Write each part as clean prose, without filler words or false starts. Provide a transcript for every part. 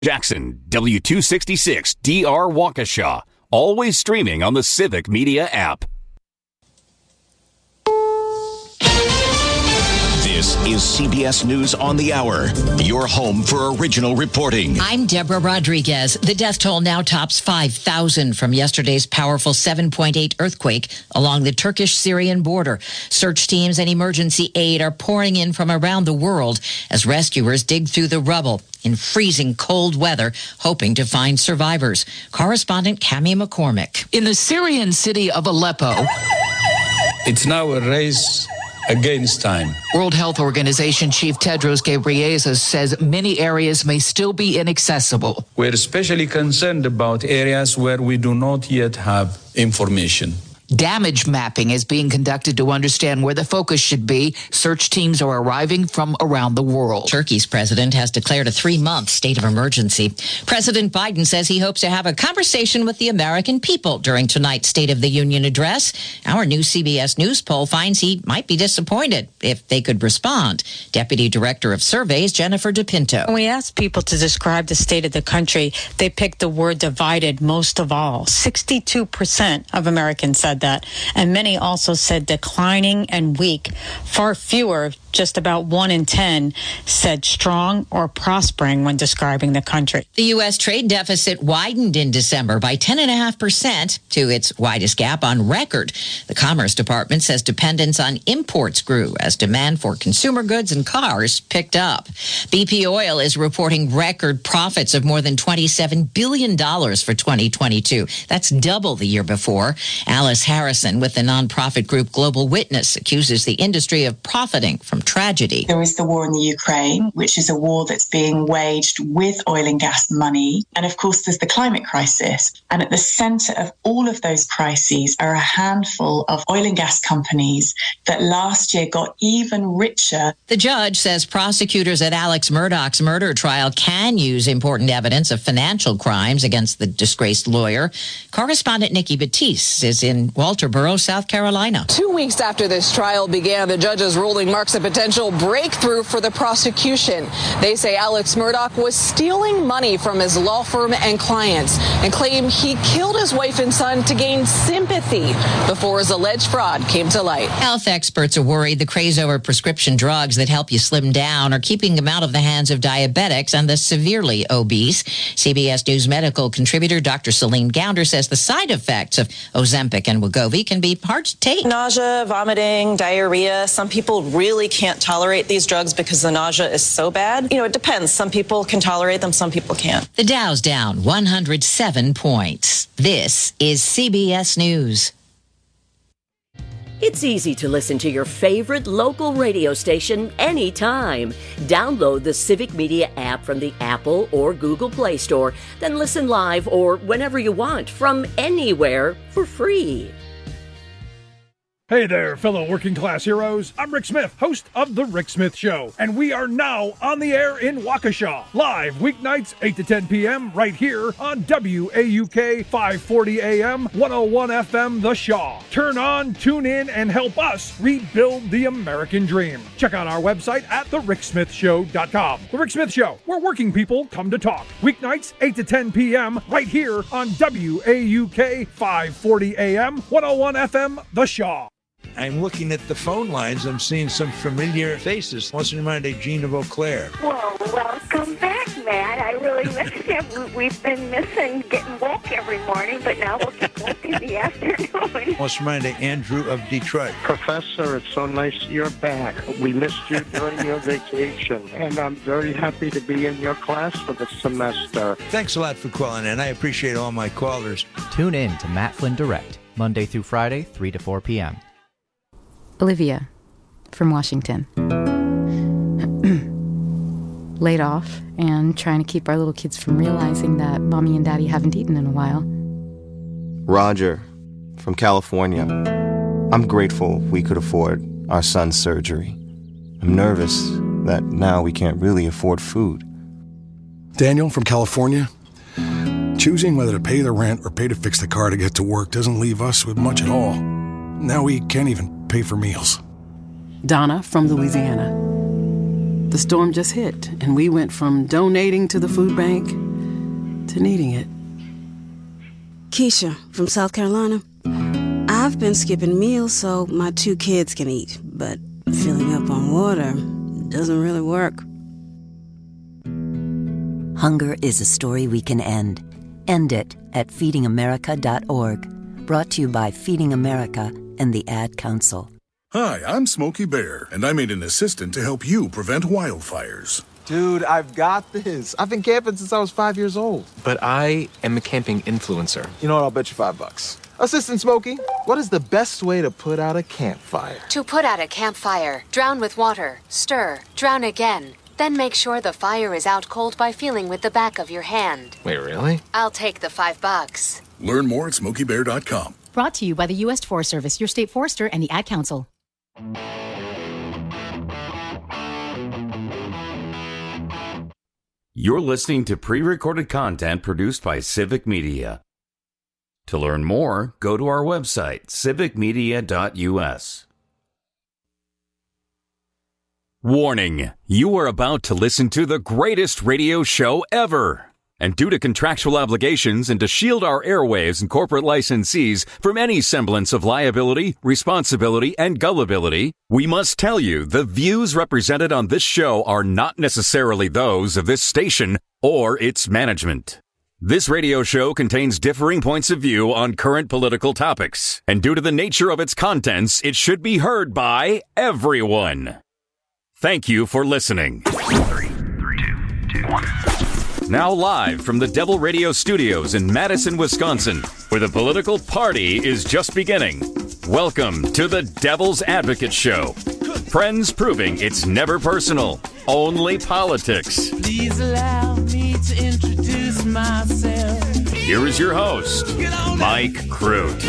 Jackson, W266 DR Waukesha. Always streaming on the Civic Media app. This is CBS News on the Hour, your home for original reporting. I'm Deborah Rodriguez. The death toll now tops 5,000 from yesterday's powerful 7.8 earthquake along the Turkish-Syrian border. Search teams and emergency aid are pouring in from around the world as rescuers dig through the rubble in freezing cold weather, hoping to find survivors. Correspondent Cami McCormick. In the Syrian city of Aleppo, it's now a race against time. World Health Organization Chief Tedros Ghebreyesus says many areas may still be inaccessible. We're especially concerned about areas where we do not yet have information. Damage mapping is being conducted to understand where the focus should be. Search teams are arriving from around the world. Turkey's president has declared a 3-month state of emergency. President Biden says he hopes to have a conversation with the American people during tonight's State of the Union address. Our new CBS News poll finds he might be disappointed if they could respond. Deputy Director of Surveys, Jennifer DePinto. When we asked people to describe the state of the country, they picked the word divided most of all. 62% of Americans said that, and many also said declining and weak. Far fewer, just about 1 in 10, said strong or prospering when describing the country. The U.S. trade deficit widened in December by 10.5% to its widest gap on record. The Commerce Department says dependence on imports grew as demand for consumer goods and cars picked up. BP Oil is reporting record profits of more than $27 billion for 2022. That's double the year before. Alice Harrison with the nonprofit group Global Witness accuses the industry of profiting from tragedy. There is the war in the Ukraine, which is a war that's being waged with oil and gas money. And of course, there's the climate crisis. And at the center of all of those crises are a handful of oil and gas companies that last year got even richer. The judge says prosecutors at Alex Murdaugh's murder trial can use important evidence of financial crimes against the disgraced lawyer. Correspondent Nikki Batiste is in Walterboro, South Carolina. 2 weeks after this trial began, the judge's ruling marks a potential breakthrough for the prosecution. They say Alex Murdaugh was stealing money from his law firm and clients and claim he killed his wife and son to gain sympathy before his alleged fraud came to light. Health experts are worried the craze over prescription drugs that help you slim down are keeping them out of the hands of diabetics and the severely obese. CBS News medical contributor Dr. Celine Gounder says the side effects of Ozempic and Wegovy can be hard to take. Nausea, vomiting, diarrhea. Some people really can't tolerate these drugs because the nausea is so bad. It depends. Some people can tolerate them, some people can't. The Dow's down 107 points. This is CBS News. It's easy to listen to your favorite local radio station anytime. Download the Civic Media app from the Apple or Google Play Store, then listen live or whenever you want from anywhere for free. Hey there, fellow working class heroes. I'm Rick Smith, host of The Rick Smith Show, and we are now on the air in Waukesha, live weeknights 8 to 10 p.m. right here on WAUK 540 AM, 101 FM The Shaw. Turn on, tune in, and help us rebuild the American dream. Check out our website at thericksmithshow.com. The Rick Smith Show, where working people come to talk. Weeknights 8 to 10 p.m. right here on WAUK 540 AM, 101 FM The Shaw. I'm looking at the phone lines. I'm seeing some familiar faces. What's reminded Gina Vauclair? Well, welcome back, Matt. I really missed you. We've been missing getting woke every morning, but now we'll get woke in the afternoon. What's reminded Andrew of Detroit? Professor, it's so nice you're back. We missed you during your vacation, and I'm very happy to be in your class for the semester. Thanks a lot for calling in. I appreciate all my callers. Tune in to Matt Flynn Direct, Monday through Friday, 3 to 4 p.m. Olivia, from Washington. Laid off and trying to keep our little kids from realizing that Mommy and Daddy haven't eaten in a while. Roger, from California. I'm grateful we could afford our son's surgery. I'm nervous that now we can't really afford food. Daniel, from California. Choosing whether to pay the rent or pay to fix the car to get to work doesn't leave us with much at all. Now we can't even pay for meals. Donna from Louisiana. The storm just hit, and we went from donating to the food bank to needing it. Keisha from South Carolina. I've been skipping meals so my 2 kids can eat, but filling up on water doesn't really work. Hunger is a story we can end. End it at feedingamerica.org. Brought to you by Feeding America and the Ad Council. Hi, I'm Smokey Bear, and I made an assistant to help you prevent wildfires. Dude, I've got this. I've been camping since I was 5 years old. But I am a camping influencer. You know what? I'll bet you $5. Assistant Smokey, what is the best way to put out a campfire? To put out a campfire, drown with water, stir, drown again. Then make sure the fire is out cold by feeling with the back of your hand. Wait, really? I'll take the $5. Learn more at SmokeyBear.com. Brought to you by the U.S. Forest Service, your state forester, and the Ad Council. You're listening to pre-recorded content produced by Civic Media. To learn more, go to our website, civicmedia.us. Warning, you are about to listen to the greatest radio show ever. And due to contractual obligations and to shield our airwaves and corporate licensees from any semblance of liability, responsibility, and gullibility, we must tell you the views represented on this show are not necessarily those of this station or its management. This radio show contains differing points of view on current political topics, and due to the nature of its contents, it should be heard by everyone. Thank you for listening. 3, 2, 1. Now live from the Devil Radio Studios in Madison, Wisconsin, where the political party is just beginning. Welcome to the Devil's Advocate Show. Friends proving it's never personal, only politics. Please allow me to introduce myself. Here is your host, Mike Crute.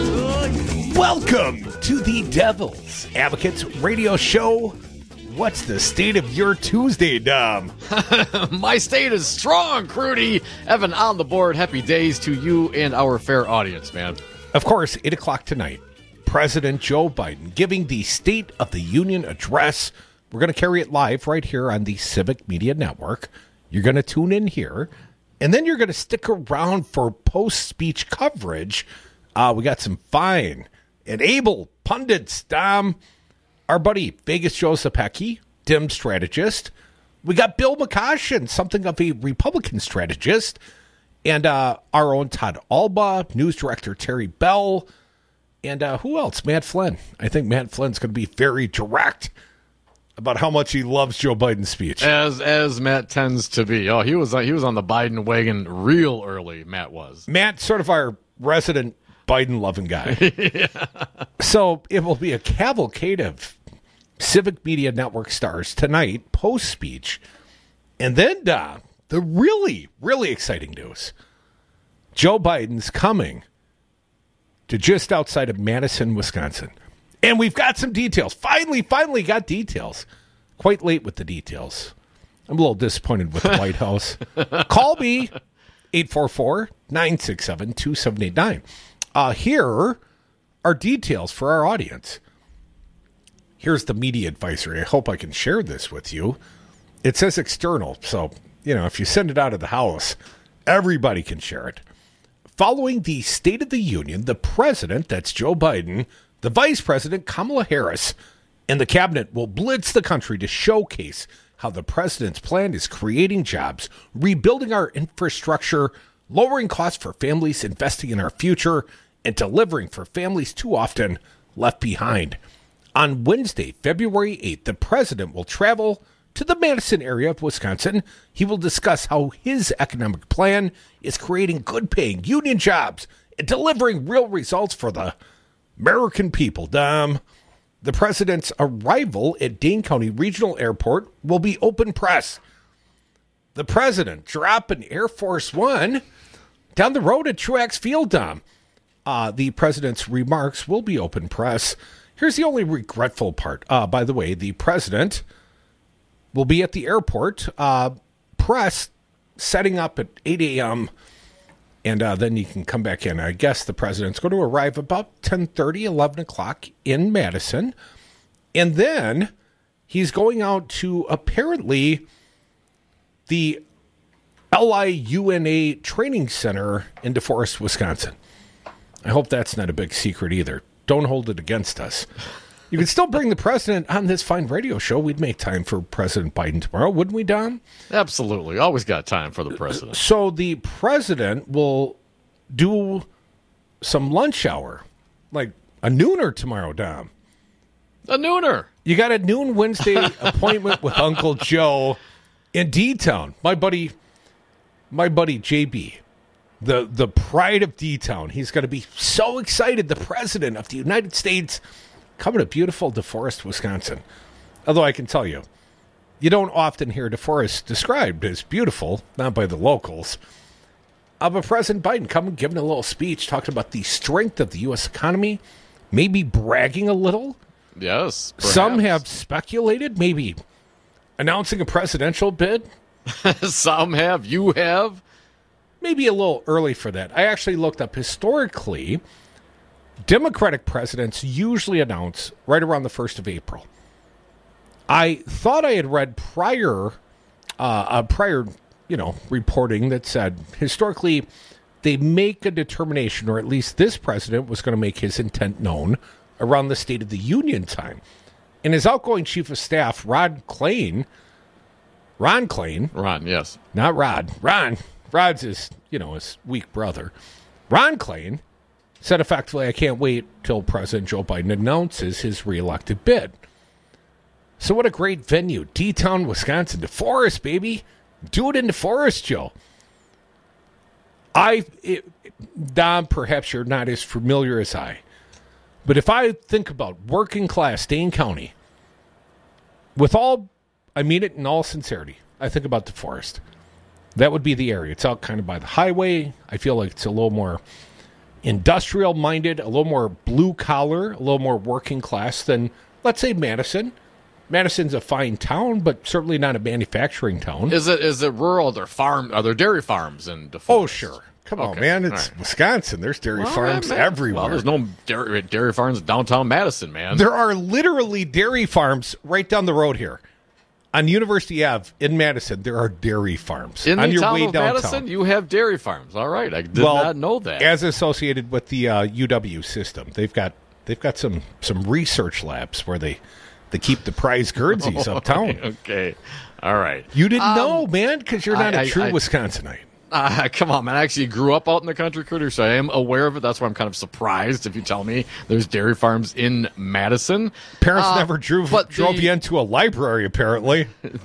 Welcome to the Devil's Advocates Radio Show. What's the state of your Tuesday, Dom? My state is strong, Crudy. Evan on the board. Happy days to you and our fair audience, man. Of course, 8 o'clock tonight, President Joe Biden giving the State of the Union address. We're going to carry it live right here on the Civic Media Network. You're going to tune in here, and then you're going to stick around for post-speech coverage. We got some fine and able pundits, Dom. Our buddy, Vegas Joe Zepecki, Dem strategist. We got Bill McCoshen, something of a Republican strategist. And our own Todd Alba, news director Terry Bell. And who else? Matt Flynn. I think Matt Flynn's going to be very direct about how much he loves Joe Biden's speech. As Matt tends to be. Oh, he was on the Biden wagon real early, Matt was. Matt's sort of our resident Biden-loving guy. Yeah. So it will be a cavalcade of Civic Media Network stars tonight, post-speech. And then the really, really exciting news. Joe Biden's coming to just outside of Madison, Wisconsin. And we've got some details. Finally got details. Quite late with the details. I'm a little disappointed with the White House. Call me, 844-967-2789. Here are details for our audience. Here's the media advisory. I hope I can share this with you. It says external, so, if you send it out of the house, everybody can share it. Following the State of the Union, the president, that's Joe Biden, the vice president, Kamala Harris, and the cabinet will blitz the country to showcase how the president's plan is creating jobs, rebuilding our infrastructure, lowering costs for families, investing in our future, and delivering for families too often left behind. On Wednesday, February 8th, the president will travel to the Madison area of Wisconsin. He will discuss how his economic plan is creating good-paying union jobs and delivering real results for the American people. The president's arrival at Dane County Regional Airport will be open press. The president dropping Air Force One down the road at Truax Field, Dom. The president's remarks will be open press. Here's the only regretful part. By the way, the president will be at the airport, press setting up at 8 a.m., and then you can come back in. I guess the president's going to arrive about 10:30, 11 o'clock in Madison, and then he's going out to apparently the LIUNA Training Center in DeForest, Wisconsin. I hope that's not a big secret either. Don't hold it against us. You can still bring the president on this fine radio show. We'd make time for President Biden tomorrow, wouldn't we, Dom? Absolutely. Always got time for the president. So the president will do some lunch hour, like a nooner tomorrow, Dom. A nooner. You got a noon Wednesday appointment with Uncle Joe in D-Town. My buddy JB, the pride of D-Town. He's going to be so excited. The president of the United States coming to beautiful DeForest, Wisconsin. Although I can tell you, you don't often hear DeForest described as beautiful, not by the locals. But President Biden coming, giving a little speech, talking about the strength of the U.S. economy, maybe bragging a little. Yes, perhaps. Some have speculated, maybe announcing a presidential bid. Some have. You have. Maybe a little early for that. I actually looked up historically. Democratic presidents usually announce right around the 1st of April. I thought I had read prior reporting that said historically they make a determination, or at least this president was going to make his intent known around the State of the Union time. And his outgoing chief of staff, Ron Klain, yes. Not Rod. Rod's his weak brother. Ron Klain said effectively, I can't wait till President Joe Biden announces his reelected bid. So what a great venue. D-Town, Wisconsin. DeForest, baby. Do it in DeForest, Joe. Dom, perhaps you're not as familiar as I. But if I think about working class Dane County, I mean it in all sincerity, I think about DeForest. That would be the area. It's out kind of by the highway. I feel like it's a little more industrial minded, a little more blue collar, a little more working class than, let's say, Madison. Madison's a fine town, but certainly not a manufacturing town. Is it rural? Are there dairy farms in DeForest? Oh, sure. Come on, man. It's Wisconsin. There's dairy farms everywhere. Well, there's no dairy farms in downtown Madison, man. There are literally dairy farms right down the road here. On University Ave in Madison, there are dairy farms. In on the your town way of downtown. Madison, you have dairy farms. All right. I did not know that. As associated with the UW system. They've got some research labs where they keep the prize Guernseys uptown. Okay. All right. You didn't know, man, because you're not a true Wisconsinite. Come on, man. I actually grew up out in the country, Critter, so I am aware of it. That's why I'm kind of surprised if you tell me there's dairy farms in Madison. Parents never drove you into a library, apparently.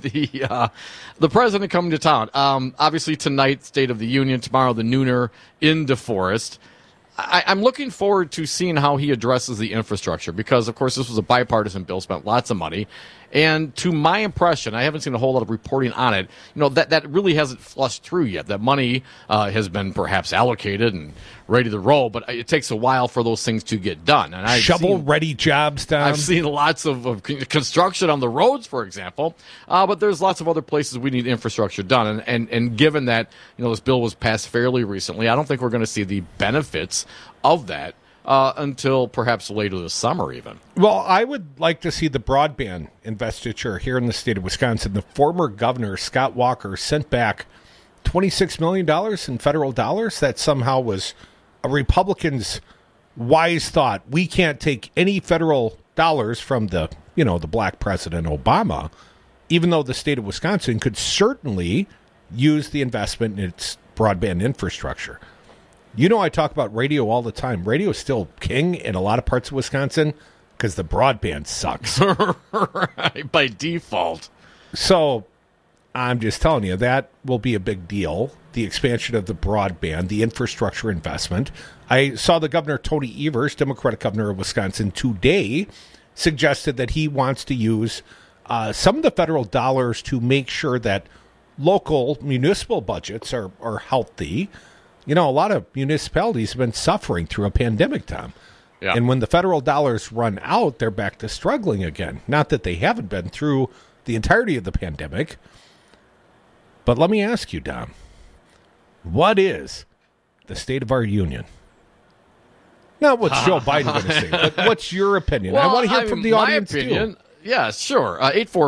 The president coming to town. Obviously, tonight, State of the Union. Tomorrow, the nooner in DeForest. I'm looking forward to seeing how he addresses the infrastructure because, of course, this was a bipartisan bill, spent lots of money. And to my impression, I haven't seen a whole lot of reporting on it, that really hasn't flushed through yet. That money has been perhaps allocated and ready to roll, but it takes a while for those things to get done. And shovel-ready jobs, Tom. I've seen lots of construction on the roads, for example, but there's lots of other places we need infrastructure done. And given that this bill was passed fairly recently, I don't think we're going to see the benefits of that until perhaps later this summer even. Well, I would like to see the broadband investiture here in the state of Wisconsin. The former governor, Scott Walker, sent back $26 million in federal dollars. That somehow was a Republican's wise thought. We can't take any federal dollars from the black President Obama, even though the state of Wisconsin could certainly use the investment in its broadband infrastructure. I talk about radio all the time. Radio is still king in a lot of parts of Wisconsin because the broadband sucks. Right, by default. So I'm just telling you, that will be a big deal. The expansion of the broadband, the infrastructure investment. I saw the governor, Tony Evers, Democratic governor of Wisconsin, today suggested that he wants to use some of the federal dollars to make sure that local municipal budgets are healthy. A lot of municipalities have been suffering through a pandemic, Tom. Yeah. And when the federal dollars run out, they're back to struggling again. Not that they haven't been through the entirety of the pandemic. But let me ask you, Dom, what is the state of our union? Not what's Joe Biden going to say, but what's your opinion? Well, I want to hear from the audience, opinion, too. Yeah, sure.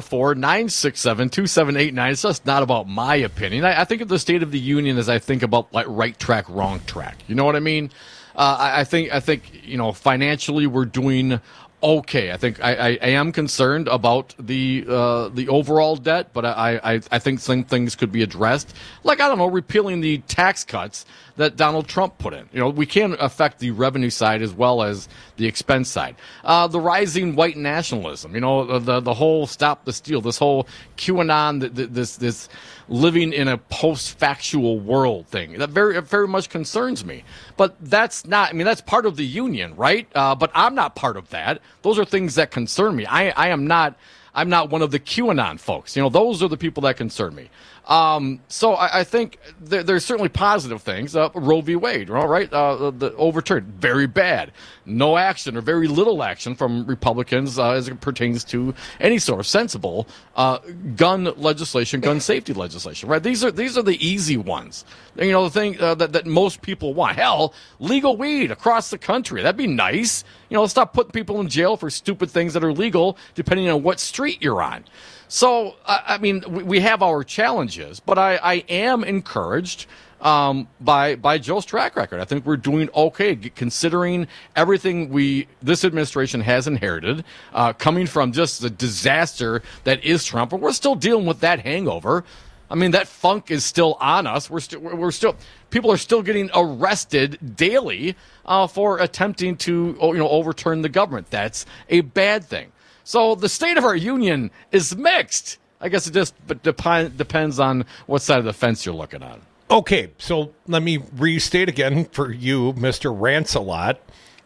844-967-2789. It's just not about my opinion. I think of the State of the Union as I think about like right track, wrong track. You know what I mean? I think financially we're doing okay. I think I am concerned about the overall debt, but I think some things could be addressed. Like, I don't know, repealing the tax cuts that Donald Trump put in. We can affect the revenue side as well as the expense side. The rising white nationalism, the whole stop the steal, this whole QAnon, this living in a post-factual world thing. That very, very much concerns me. But that's part of the union, right? But I'm not part of that. Those are things that concern me. I'm not one of the QAnon folks. Those are the people that concern me. So I think there's certainly positive things. Roe v. Wade, right? The overturned, very bad. No action or very little action from Republicans as it pertains to any sort of sensible gun legislation, gun safety legislation, right? These are the easy ones. The thing that most people want. Hell, legal weed across the country. That'd be nice. Stop putting people in jail for stupid things that are legal, depending on what street you're on. So, we have our challenges, but I am encouraged by Joe's track record. I think we're doing okay, considering everything this administration has inherited, coming from just the disaster that is Trump. But we're still dealing with that hangover. That funk is still on us. People are still getting arrested daily for attempting to overturn the government. That's a bad thing. So the state of our union is mixed. I guess it just depends on what side of the fence you're looking on. Okay, so let me restate again for you, Mr. Rants-A-Lot.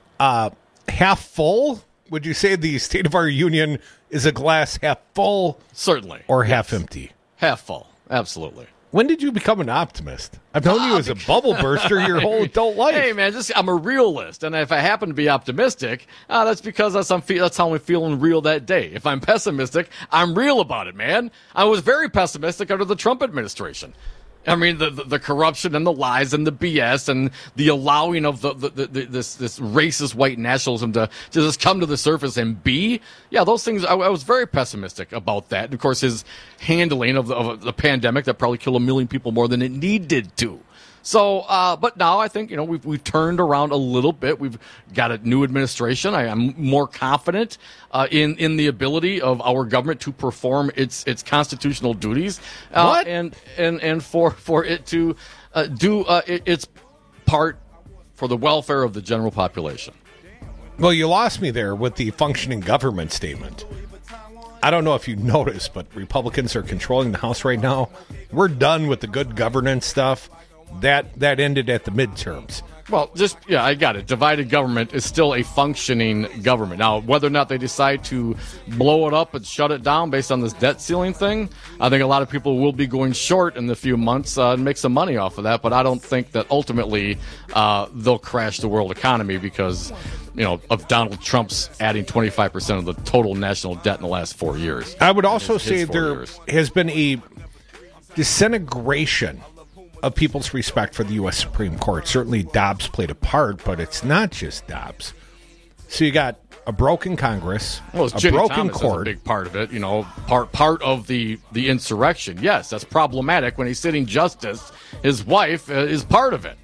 Half full? Would you say the state of our union is a glass half full? Certainly. Or half empty? Half full, absolutely. When did you become an optimist? I've known you as a bubble burster your whole adult life. Hey, man, I'm a realist, and if I happen to be optimistic, that's because that's how I'm feeling real that day. If I'm pessimistic, I'm real about it, man. I was very pessimistic under the Trump administration. The corruption and the lies and the BS and the allowing of this racist white nationalism to just come to the surface and those things. I was very pessimistic about that. And of course, his handling of the pandemic that probably killed 1 million people more than it needed to. So, but now I think, we've turned around a little bit. We've got a new administration. I am more confident in the ability of our government to perform its constitutional duties, and for it to do its part for the welfare of the general population. Well, you lost me there with the functioning government statement. I don't know if you noticed, but Republicans are controlling the House right now. We're done with the good governance stuff. That ended at the midterms. Well, I got it. Divided government is still a functioning government. Now, whether or not they decide to blow it up and shut it down based on this debt ceiling thing, I think a lot of people will be going short in the few months and make some money off of that. But I don't think that ultimately they'll crash the world economy because, of Donald Trump's adding 25% of the total national debt in the last 4 years. I would also say there has been a disintegration of people's respect for the U.S. Supreme Court. Certainly Dobbs played a part, but it's not just Dobbs. So you got a broken Congress, a Ginny broken Thomas court. Is a big part of it, part of the insurrection. Yes, that's problematic when he's sitting justice. His wife is part of it.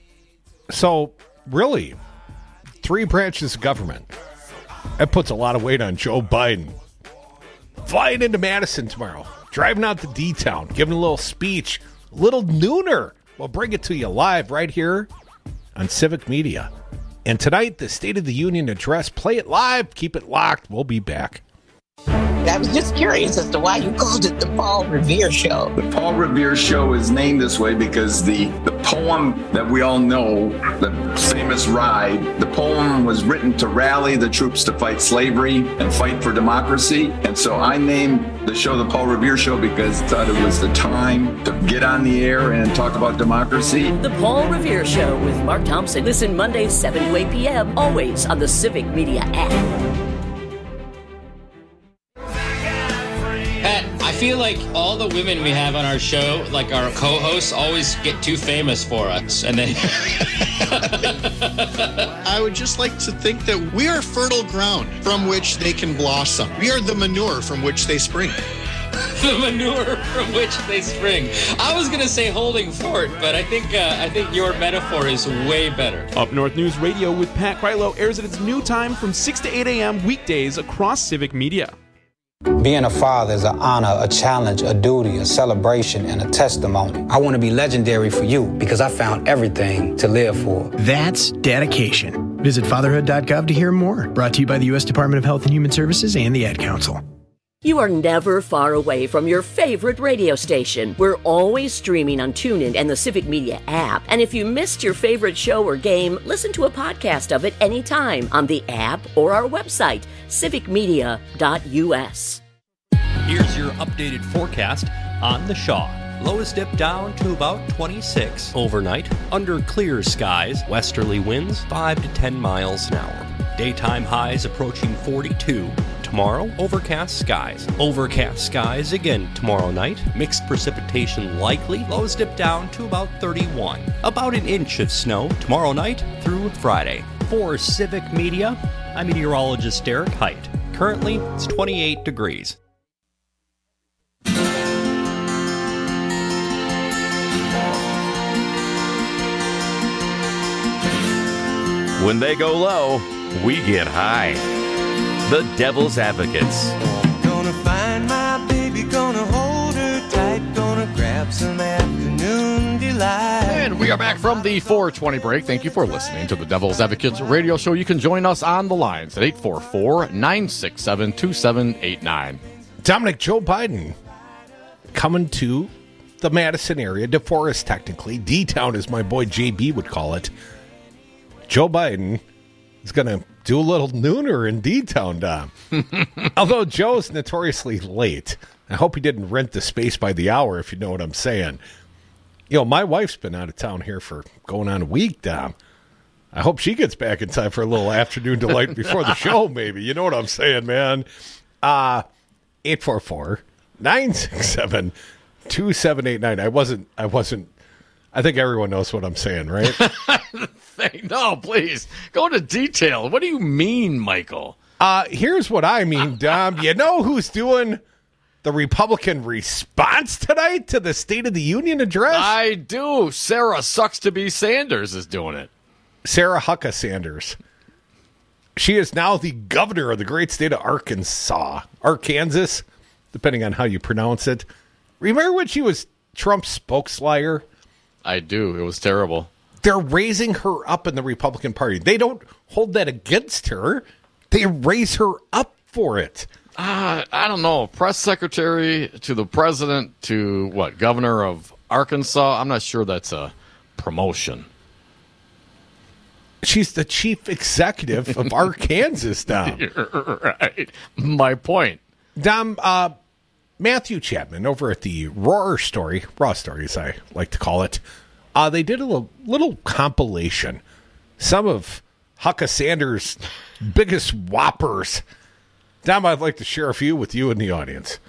So, really, 3 branches of government. That puts a lot of weight on Joe Biden. Flying into Madison tomorrow, driving out to D-Town, giving a little speech, little nooner. We'll bring it to you live right here on Civic Media. And tonight, the State of the Union address. Play it live. Keep it locked. We'll be back. I was just curious as to why you called it the Paul Revere Show. The Paul Revere Show is named this way because the poem that we all know, the famous Ride, the poem was written to rally the troops to fight slavery and fight for democracy. And so I named the show the Paul Revere Show because I thought it was the time to get on the air and talk about democracy. The Paul Revere Show with Mark Thompson. Listen Mondays 7 to 8 p.m. always on the Civic Media app. Pat, I feel like all the women we have on our show, like our co-hosts, always get too famous for us. And then I would just like to think that we are fertile ground from which they can blossom. We are the manure from which they spring. The manure from which they spring. I was going to say holding fort, but I think your metaphor is way better. Up North News Radio with Pat Krylo airs at its new time from 6 to 8 a.m. weekdays across Civic Media. Being a father is an honor, a challenge, a duty, a celebration, and a testimony. I want to be legendary for you because I found everything to live for. That's dedication. Visit fatherhood.gov to hear more. Brought to you by the U.S. Department of Health and Human Services and the Ad Council. You are never far away from your favorite radio station. We're always streaming on TuneIn and the Civic Media app. And if you missed your favorite show or game, listen to a podcast of it anytime on the app or our website, civicmedia.us. Here's your updated forecast on the Shaw. Lows dip down to about 26 overnight. Under clear skies, westerly winds 5 to 10 miles an hour. Daytime highs approaching 42. Tomorrow, overcast skies. Overcast skies again tomorrow night. Mixed precipitation likely. Lows dip down to about 31. About an inch of snow tomorrow night through Friday. For Civic Media, I'm meteorologist Derek Height. Currently, it's 28 degrees. When they go low, we get high. The Devil's Advocates. Gonna find my baby, gonna hold her tight, gonna grab some afternoon delight. And we are back from the 420 break. Thank you for listening to the Devil's Advocates radio show. You can join us on the lines at 844-967-2789. Dominic, Joe Biden coming to the Madison area, DeForest technically. D-Town, as my boy JB would call it. Joe Biden is going to do a little nooner in D-Town, Dom. Although Joe's notoriously late. I hope he didn't rent the space by the hour, if you know what I'm saying. You know, my wife's been out of town here for going on a week, Dom. I hope she gets back in time for a little afternoon delight before the show, maybe. You know what I'm saying, man. 844-967-2789. I wasn't. I think everyone knows what I'm saying, right? No, please. Go into detail. What do you mean, Michael? Here's what I mean, Dom. You know who's doing the Republican response tonight to the State of the Union address? I do. Sarah Sucks to Be Sanders is doing it. Sarah Hucka Sanders. She is now the governor of the great state of Arkansas, depending on how you pronounce it. Remember when she was Trump's spokesliar? I do. It was terrible. They're raising her up in the Republican Party. They don't hold that against her. They raise her up for it. I don't know. Press secretary to the president to what? Governor of Arkansas? I'm not sure that's a promotion. She's the chief executive of Arkansas, Dom. You're right. My point. Dom, Matthew Chapman over at the Raw Story, as I like to call it, they did a little compilation. Some of Hucka Sanders' biggest whoppers. Dom, I'd like to share a few with you in the audience.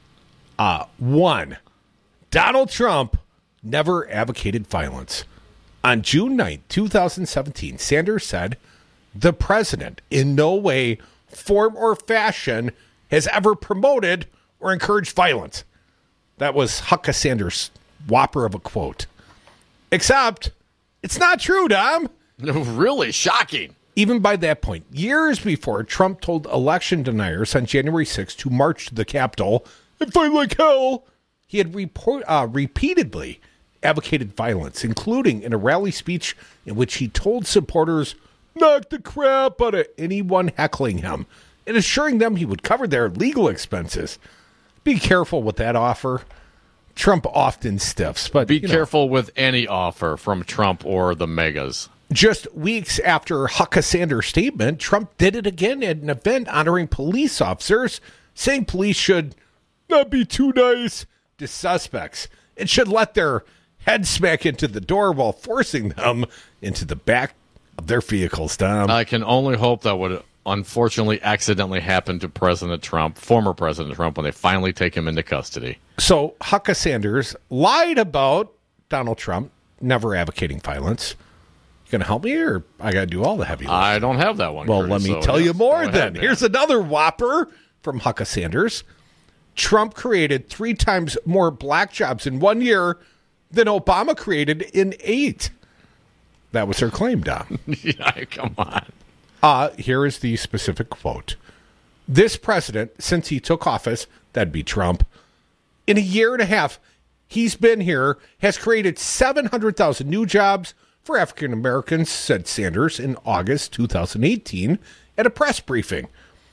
1, Donald Trump never advocated violence. On June 9, 2017, Sanders said, the president in no way, form, or fashion has ever promoted or encouraged violence. That was Hucka Sanders' whopper of a quote. Except, it's not true, Dom. Really shocking. Even by that point, years before, Trump told election deniers on January 6th to march to the Capitol and fight like hell. He had repeatedly advocated violence, including in a rally speech in which he told supporters, knock the crap out of anyone heckling him, and assuring them he would cover their legal expenses. Be careful with that offer. Trump often stiffs, but be careful with any offer from Trump or the megas. Just weeks after Hucka Sanders' statement, Trump did it again at an event honoring police officers, saying police should not be too nice to suspects and should let their head smack into the door while forcing them into the back of their vehicles, Tom. I can only hope that would unfortunately accidentally happen to President Trump, former President Trump, when they finally take him into custody. So Hucka Sanders lied about Donald Trump never advocating violence. You going to help me, or I got to do all the heavy lifting? I don't have that one. Well, Curtis, let me tell you more then. Yeah. Here's another whopper from Hucka Sanders. Trump created 3 times more black jobs in 1 year than Obama created in 8. That was her claim, Don. Yeah, come on. Here is the specific quote. This president, since he took office, that'd be Trump, in a year and a half, he's been here, has created 700,000 new jobs for African Americans, said Sanders in August 2018 at a press briefing.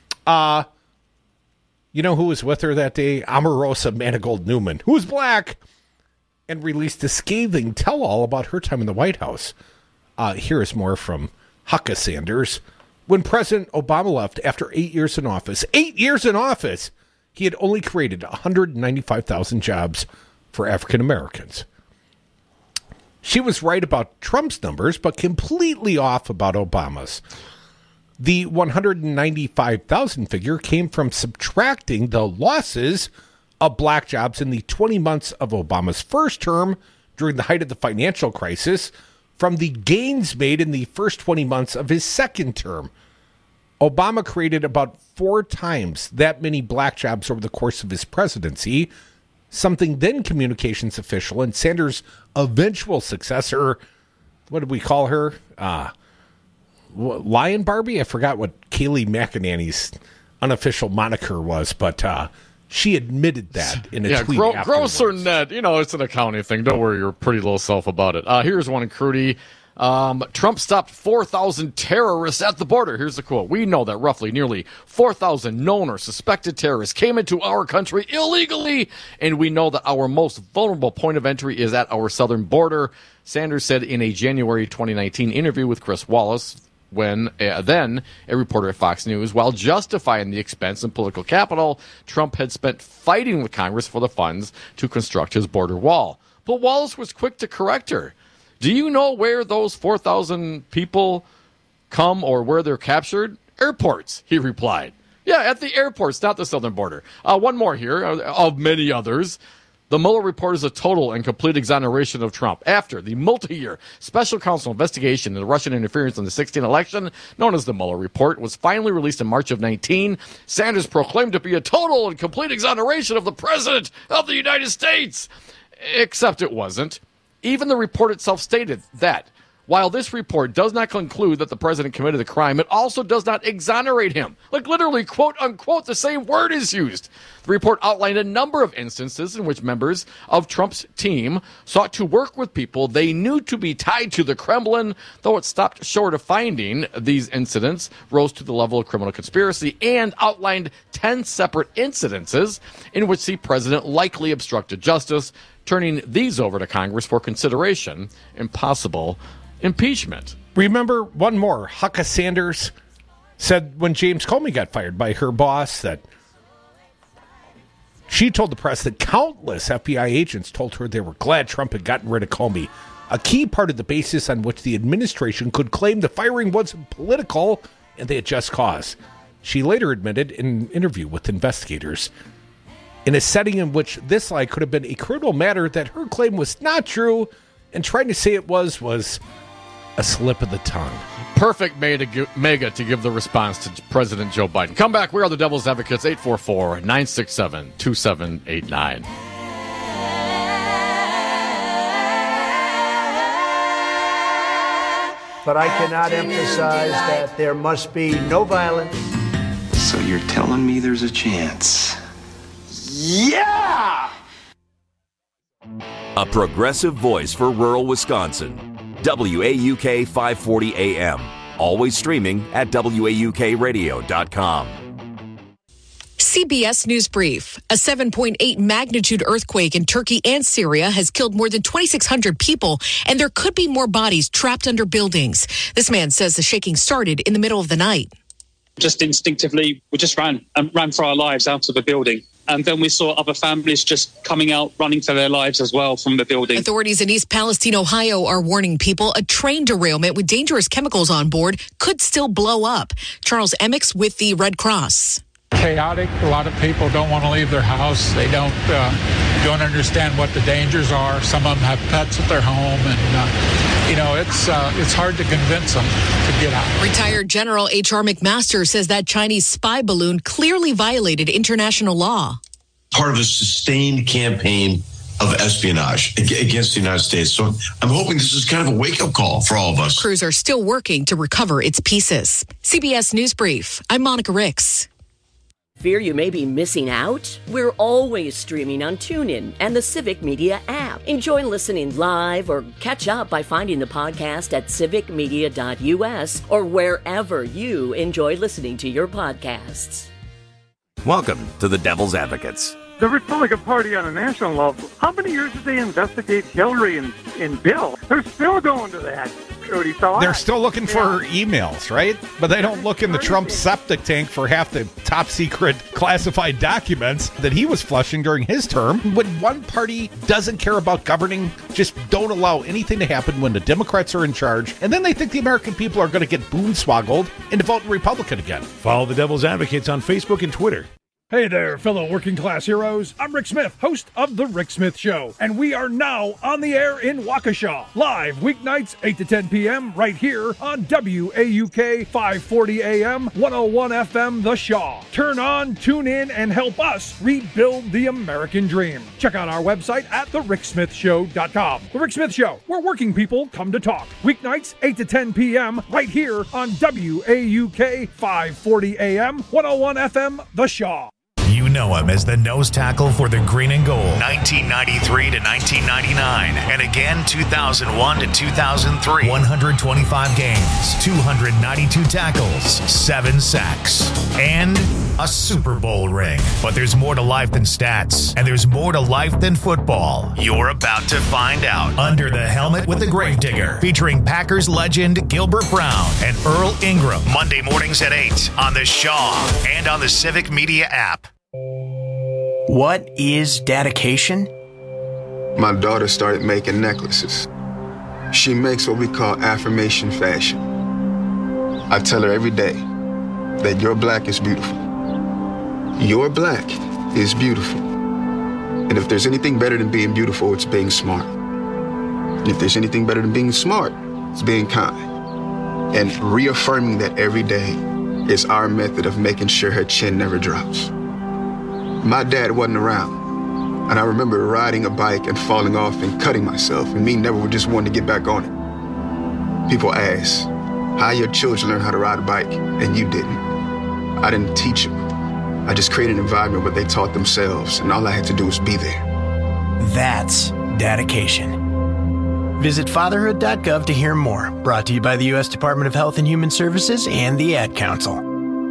You know who was with her that day? Omarosa Manigault Newman, who was black, and released a scathing tell-all about her time in the White House. Here is more from Hucka Sanders. When President Obama left after 8 years in office, he had only created 195,000 jobs for African Americans. She was right about Trump's numbers, but completely off about Obama's. The 195,000 figure came from subtracting the losses of black jobs in the 20 months of Obama's first term during the height of the financial crisis from the gains made in the first 20 months of his second term. Obama created about 4 times that many black jobs over the course of his presidency, something then communications official and Sanders' eventual successor, what did we call her? Lion Barbie? I forgot what Kayleigh McEnany's unofficial moniker was, but she admitted that in a tweet afterwards. Gross or net, it's an accounting thing. Don't worry your pretty low self about it. Here's one in Crudy. Trump stopped 4,000 terrorists at the border. Here's the quote. We know that roughly nearly 4,000 known or suspected terrorists came into our country illegally, and we know that our most vulnerable point of entry is at our southern border, Sanders said in a January 2019 interview with Chris Wallace, when then a reporter at Fox News. While justifying the expense and political capital Trump had spent fighting with Congress for the funds to construct his border wall. But Wallace was quick to correct her. Do you know where those 4,000 people come or where they're captured? Airports, he replied. Yeah, at the airports, not the southern border. One more here, of many others. The Mueller report is a total and complete exoneration of Trump after the multi-year special counsel investigation into Russian interference in the 2016 election, known as the Mueller report, was finally released in March of 19. Sanders proclaimed to be a total and complete exoneration of the President of the United States. Except it wasn't. Even the report itself stated that while this report does not conclude that the president committed the crime, it also does not exonerate him. Like literally, quote unquote, the same word is used. The report outlined a number of instances in which members of Trump's team sought to work with people they knew to be tied to the Kremlin, though it stopped short of finding these incidents rose to the level of criminal conspiracy and outlined 10 separate incidences in which the president likely obstructed justice, turning these over to Congress for consideration and possible impeachment. Remember one more. Hucka Sanders said when James Comey got fired by her boss that she told the press that countless FBI agents told her they were glad Trump had gotten rid of Comey, a key part of the basis on which the administration could claim the firing wasn't political and they had just cause. She later admitted in an interview with investigators, in a setting in which this lie could have been a criminal matter, that her claim was not true and trying to say it was a slip of the tongue. Perfect mega to give the response to President Joe Biden. Come back. We are the Devil's Advocates, 844-967-2789. But I cannot emphasize that there must be no violence. So you're telling me there's a chance? Yeah! A progressive voice for rural Wisconsin. WAUK 540 AM. Always streaming at WAUKradio.com. CBS News Brief. A 7.8 magnitude earthquake in Turkey and Syria has killed more than 2,600 people, and there could be more bodies trapped under buildings. This man says the shaking started in the middle of the night. Just instinctively, we just ran for our lives out of the building. And then we saw other families just coming out, running for their lives as well from the building. Authorities in East Palestine, Ohio are warning people a train derailment with dangerous chemicals on board could still blow up. Charles Emmix with the Red Cross. Chaotic. A lot of people don't want to leave their house. They don't understand what the dangers are. Some of them have pets at their home, and it's hard to convince them to get out. Retired General H.R. McMaster says that Chinese spy balloon clearly violated international law. Part of a sustained campaign of espionage against the United States. So I'm hoping this is kind of a wake-up call for all of us. Crews are still working to recover its pieces. CBS News Brief. I'm Monica Ricks. Fear you may be missing out? We're always streaming on TuneIn and the Civic Media app. Enjoy listening live or catch up by finding the podcast at civicmedia.us or wherever you enjoy listening to your podcasts. Welcome to the Devil's Advocates. The Republican Party on a national level, how many years did they investigate Hillary and Bill? They're still going to that. They're still looking for emails, right? But they don't look in the Trump septic tank for half the top secret classified documents that he was flushing during his term. When one party doesn't care about governing, just don't allow anything to happen when the Democrats are in charge, and then they think the American people are going to get boonswoggled into voting Republican again. Follow the Devil's Advocates on Facebook and Twitter. Hey there, fellow working class heroes. I'm Rick Smith, host of The Rick Smith Show, and we are now on the air in Waukesha, live weeknights 8 to 10 p.m. right here on WAUK 540 AM, 101 FM, The Shaw. Turn on, tune in, and help us rebuild the American dream. Check out our website at thericksmithshow.com. The Rick Smith Show, where working people come to talk. Weeknights 8 to 10 p.m. right here on WAUK 540 AM, 101 FM, The Shaw. You know him as the nose tackle for the Green and Gold, 1993 to 1999, and again 2001 to 2003. 125 games, 292 tackles, 7 sacks, and a Super Bowl ring. But there's more to life than stats, and there's more to life than football. You're about to find out. Under the Helmet with the Gravedigger, featuring Packers legend Gilbert Brown and Earl Ingram. Monday mornings at 8 on The Shaw and on the Civic Media app. What is dedication? My daughter started making necklaces. She makes what we call affirmation fashion. I tell her every day that your black is beautiful. Your black is beautiful. And if there's anything better than being beautiful, it's being smart. And if there's anything better than being smart, it's being kind. And reaffirming that every day is our method of making sure her chin never drops. My dad wasn't around, and I remember riding a bike and falling off and cutting myself, and me never just wanting to get back on it. People ask, how your children learn how to ride a bike, and you didn't. I didn't teach them. I just created an environment where they taught themselves, and all I had to do was be there. That's dedication. Visit fatherhood.gov to hear more. Brought to you by the U.S. Department of Health and Human Services and the Ad Council.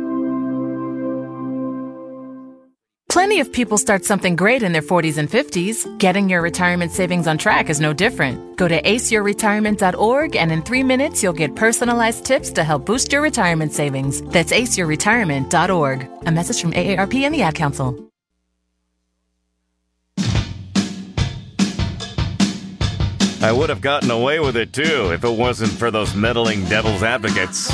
Plenty of people start something great in their 40s and 50s. Getting your retirement savings on track is no different. Go to aceyourretirement.org, and in 3 minutes, you'll get personalized tips to help boost your retirement savings. That's aceyourretirement.org. A message from AARP and the Ad Council. I would have gotten away with it, too, if it wasn't for those meddling devil's advocates.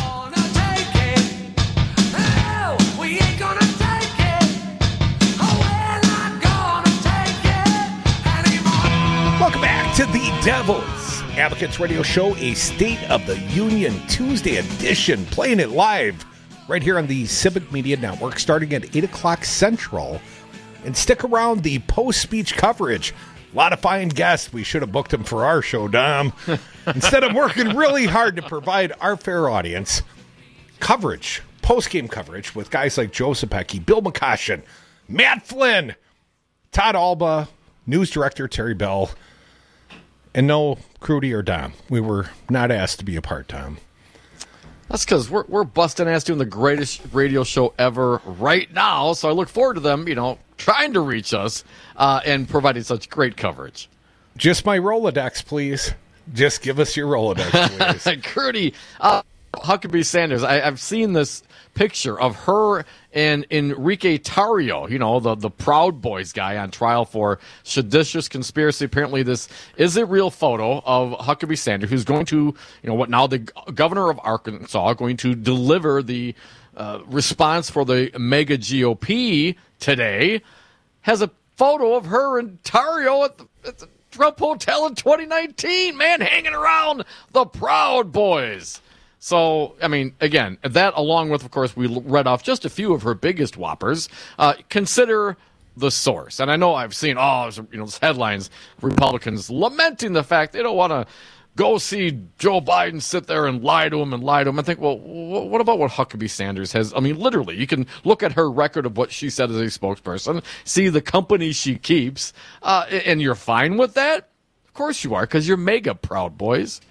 Welcome back to the Devil's Advocates Radio Show, a State of the Union Tuesday edition, playing it live right here on the Civic Media Network, starting at 8 o'clock Central. And stick around, the post-speech coverage. A lot of fine guests. We should have booked them for our show, Dom. Instead of working really hard to provide our fair audience coverage, post-game coverage with guys like Joe Zepecki, Bill McCoshen, Matt Flynn, Todd Alba, News Director Terry Bell, and no Crudy or Dom. We were not asked to be a part, Tom. That's because we're busting ass doing the greatest radio show ever right now. So I look forward to them, trying to reach us and providing such great coverage. Just my Rolodex, please. Just give us your Rolodex, please. Crudy, Huckabee Sanders, I've seen this picture of her and Enrique Tarrio, the Proud Boys guy on trial for seditious conspiracy. Apparently this is a real photo of Huckabee Sanders, who's going to, now the governor of Arkansas, going to deliver the response for the mega GOP today, has a photo of her and Tarrio at the Trump Hotel in 2019, man, hanging around the Proud Boys. So, again, that along with, of course, we read off just a few of her biggest whoppers. Consider the source. And I know I've seen, headlines, Republicans lamenting the fact they don't want to go see Joe Biden sit there and lie to him. I think, well, what about what Huckabee Sanders has? Literally, you can look at her record of what she said as a spokesperson, see the company she keeps, and you're fine with that? Of course you are, because you're mega Proud Boys.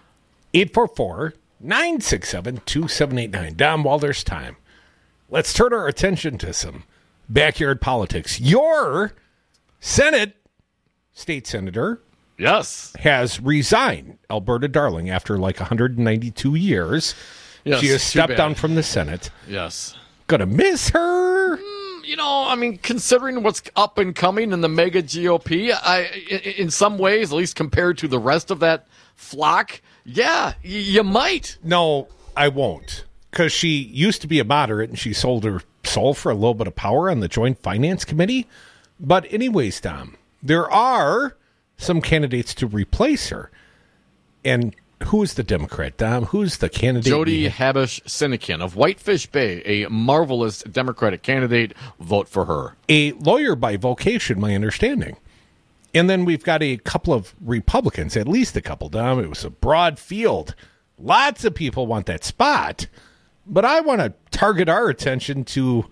844-967-2789. Dom, while there's time, let's turn our attention to some backyard politics. Your Senate state senator, yes, has resigned. Alberta Darling, after 192 years, yes, she has stepped down from the Senate. Yes. Gonna miss her. Considering what's up and coming in the mega GOP, in some ways, at least compared to the rest of that flock, yeah, you might. No, I won't. Because she used to be a moderate and she sold her soul for a little bit of power on the Joint Finance Committee. But anyways, Tom, there are some candidates to replace her. And who is the Democrat, Dom? Who's the candidate? Jody Habush-Sinekin of Whitefish Bay, a marvelous Democratic candidate. Vote for her. A lawyer by vocation, my understanding. And then we've got a couple of Republicans, at least a couple, Dom. It was a broad field. Lots of people want that spot. But I want to target our attention to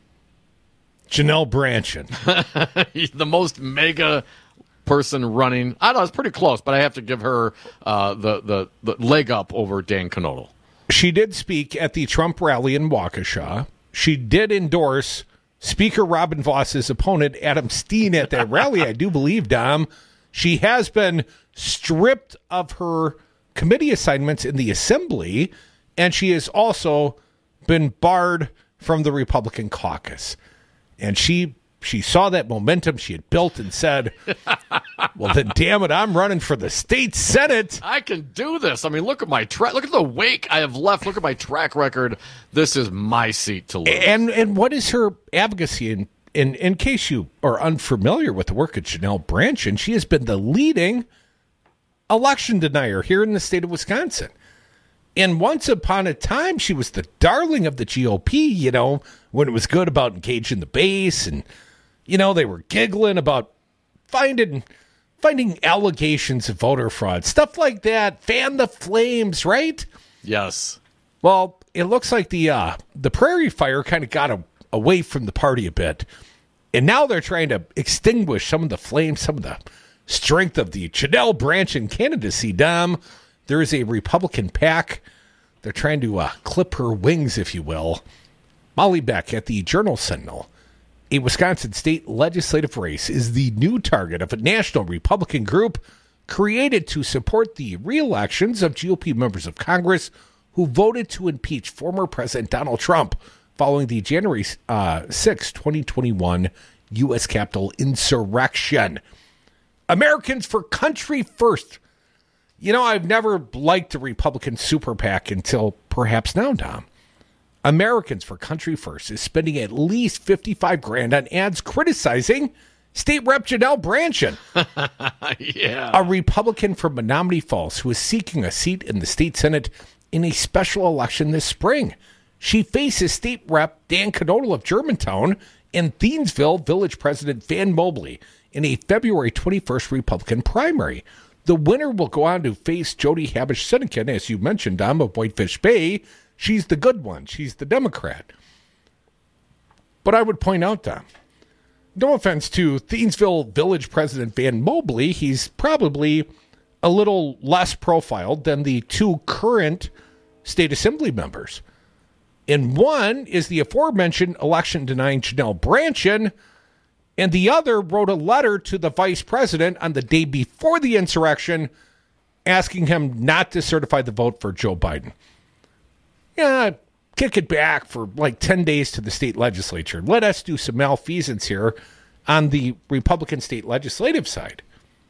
Janelle Brandtjen. The most mega person running. I don't know, it's pretty close, but I have to give her the leg up over Dan Knodl. She did speak at the Trump rally in Waukesha. She did endorse Speaker Robin Voss's opponent, Adam Steen, at that rally, I do believe, Dom. She has been stripped of her committee assignments in the Assembly, and she has also been barred from the Republican caucus. And she saw that momentum she had built and said, well, then, damn it, I'm running for the state Senate. I can do this. Look at my track. Look at the wake I have left. Look at my track record. This is my seat to lose. And what is her advocacy? In case you are unfamiliar with the work of Janelle Brandtjen, she has been the leading election denier here in the state of Wisconsin. And once upon a time, she was the darling of the GOP, when it was good about engaging the base. And, they were giggling about finding allegations of voter fraud, stuff like that. Fan the flames, right? Yes. Well, it looks like the Prairie Fire kind of got away from the party a bit. And now they're trying to extinguish some of the flames, some of the strength of the Janelle Brandtjen candidacy, Dom. There is a Republican PAC. They're trying to clip her wings, if you will. Molly Beck at the Journal-Sentinel. A Wisconsin state legislative race is the new target of a national Republican group created to support the re-elections of GOP members of Congress who voted to impeach former President Donald Trump following the January 6, 2021 U.S. Capitol insurrection. Americans for Country First. I've never liked the Republican super PAC until perhaps now, Dom. Americans for Country First is spending at least $55,000 on ads criticizing State Rep Janelle Brandtjen. Yeah. A Republican from Menominee Falls who is seeking a seat in the state Senate in a special election this spring. She faces State Rep Dan Knodl of Germantown and Thiensville Village President Van Mobley in a February 21st Republican primary. The winner will go on to face Jody Habush-Sinekin, as you mentioned, Dom, of Whitefish Bay. She's the good one. She's the Democrat. But I would point out, Dom, no offense to Thiensville Village President Van Mobley, he's probably a little less profiled than the two current state assembly members. And one is the aforementioned election-denying Janelle Brandtjen, and the other wrote a letter to the vice president on the day before the insurrection asking him not to certify the vote for Joe Biden. kick it back for like 10 days to the state legislature. Let us do some malfeasance here on the Republican state legislative side.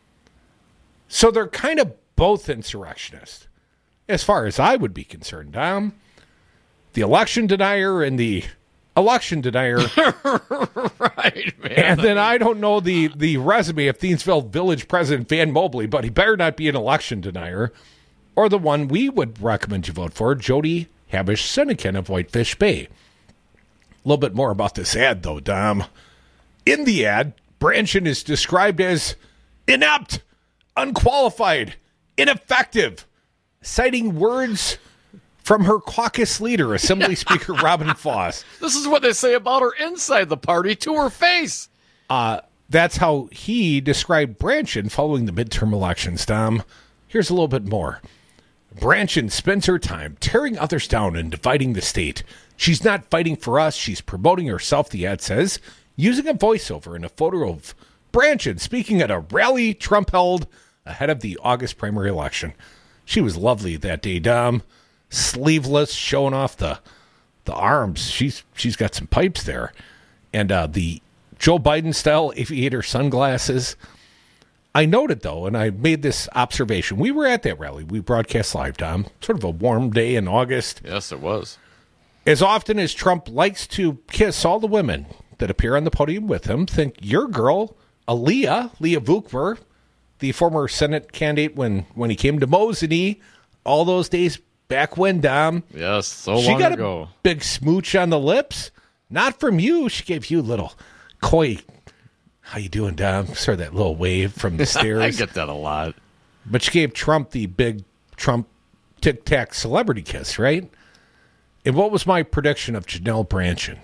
So they're kind of both insurrectionists, as far as I would be concerned. The election denier and the election denier. Right, man. And then I don't know the resume of Thiensville Village President Van Mobley, but he better not be an election denier, or the one we would recommend you vote for, Jody Habush-Sinekin of Whitefish Bay. A little bit more about this ad, though, Dom. In the ad, Branchen is described as inept, unqualified, ineffective, citing words from her caucus leader, Assembly Speaker Robin Foss. This is what they say about her inside the party to her face. That's how he described Branchen following the midterm elections, Dom. Here's a little bit more. Branchen spends her time tearing others down and dividing the state. She's not fighting for us. She's promoting herself, the ad says, using a voiceover and a photo of Branchen speaking at a rally Trump held ahead of the August primary election. She was lovely that day, Dom. Sleeveless, showing off the arms. She's got some pipes there. And the Joe Biden-style aviator sunglasses. I noted, though, and I made this observation. We were at that rally. We broadcast live, Dom. Sort of a warm day in August. Yes, it was. As often as Trump likes to kiss all the women that appear on the podium with him, think your girl, Leah Vukmir, the former Senate candidate when he came to Mosinee, all those days back when, Dom. Yes, so long ago. She got a big smooch on the lips. Not from you. She gave you a little coy, how you doing, Dom? Sort of that little wave from the stairs. I get that a lot. But she gave Trump the big Trump tic-tac celebrity kiss, right? And what was my prediction of Janelle Branchen?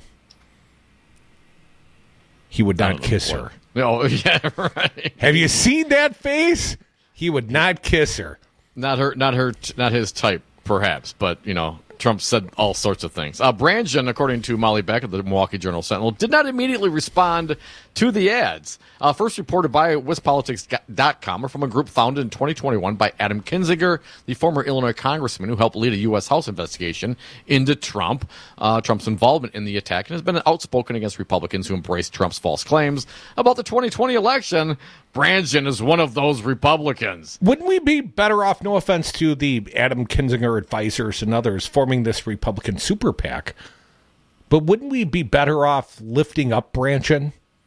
He would not kiss her. Oh, yeah, right. Have you seen that face? He would not kiss her. Not his type, perhaps, but, Trump said all sorts of things. Branchen, according to Molly Beck of the Milwaukee Journal-Sentinel, did not immediately respond to the ads. First reported by WisPolitics.com, or from a group founded in 2021 by Adam Kinzinger, the former Illinois congressman who helped lead a U.S. House investigation into Trump's involvement in the attack, and has been outspoken against Republicans who embrace Trump's false claims about the 2020 election. Branchen is one of those Republicans. Wouldn't we be better off, no offense to the Adam Kinzinger advisors and others forming this Republican super PAC, but wouldn't we be better off lifting up Branchen?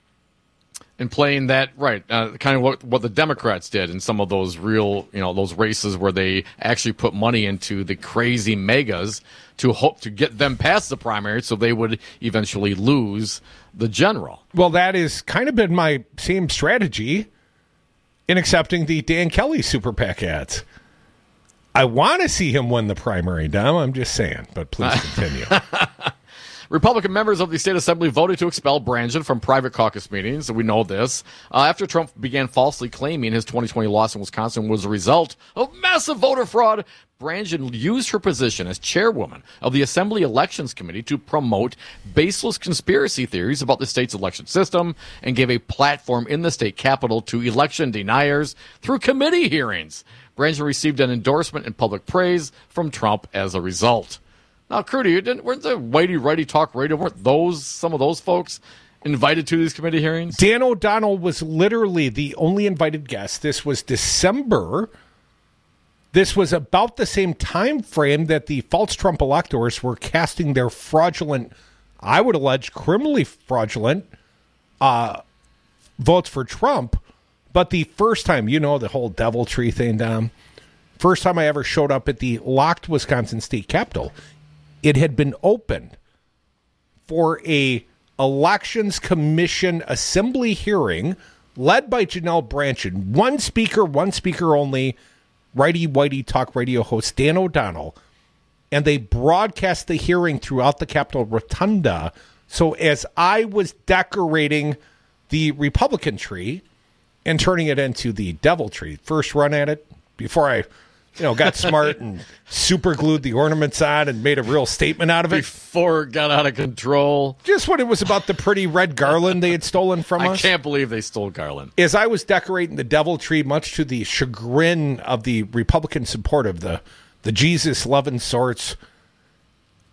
And playing that, right, kind of what the Democrats did in some of those real, those races where they actually put money into the crazy megas to hope to get them past the primary so they would eventually lose the general. Well, that has kind of been my same strategy in accepting the Dan Kelly super PAC ads. I want to see him win the primary, Dom. I'm just saying, but please continue. Republican members of the state assembly voted to expel Branchen from private caucus meetings. We know this. After Trump began falsely claiming his 2020 loss in Wisconsin was a result of massive voter fraud, Branchen used her position as chairwoman of the Assembly Elections Committee to promote baseless conspiracy theories about the state's election system and gave a platform in the state capitol to election deniers through committee hearings. Branchen received an endorsement and public praise from Trump as a result. Now, Crudy, weren't the Whitey Righty Talk Radio, weren't some of those folks invited to these committee hearings? Dan O'Donnell was literally the only invited guest. This was December. This was about the same time frame that the false Trump electors were casting their fraudulent, I would allege criminally fraudulent, votes for Trump. But the first time, the whole DevilTree thing, Dom, first time I ever showed up at the locked Wisconsin State Capitol, it had been opened for a Elections Commission assembly hearing led by Janelle Branchen. One speaker only, Righty Whitey Talk Radio host Dan O'Donnell. And they broadcast the hearing throughout the Capitol Rotunda. So as I was decorating the Republican tree and turning it into the DevilTree, first run at it, before I got smart and super glued the ornaments on and made a real statement out of it. Before it got out of control. Just when it was about the pretty red garland they had stolen from us. I can't believe they stole garland. As I was decorating the DevilTree, much to the chagrin of the Republican support of the Jesus-loving sorts,